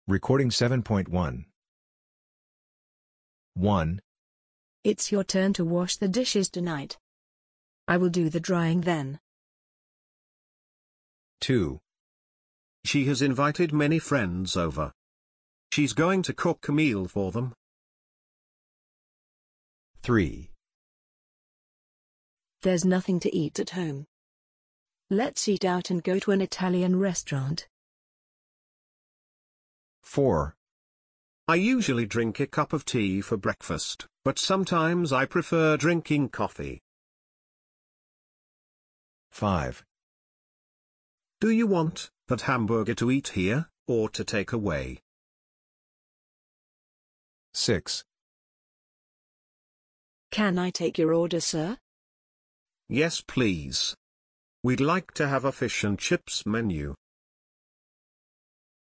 Recording 7.1. 1. It's your turn to wash the dishes tonight. I will do the drying then. 2. She has invited many friends over. She's going to cook a meal for them. 3. There's nothing to eat at home. Let's eat out and go to an Italian restaurant. 4. I usually drink a cup of tea for breakfast, but sometimes I prefer drinking coffee. 5. Do you want that hamburger to eat here, or to take away? 6. Can I take your order, sir? Yes, please. We'd like to have a fish and chips menu.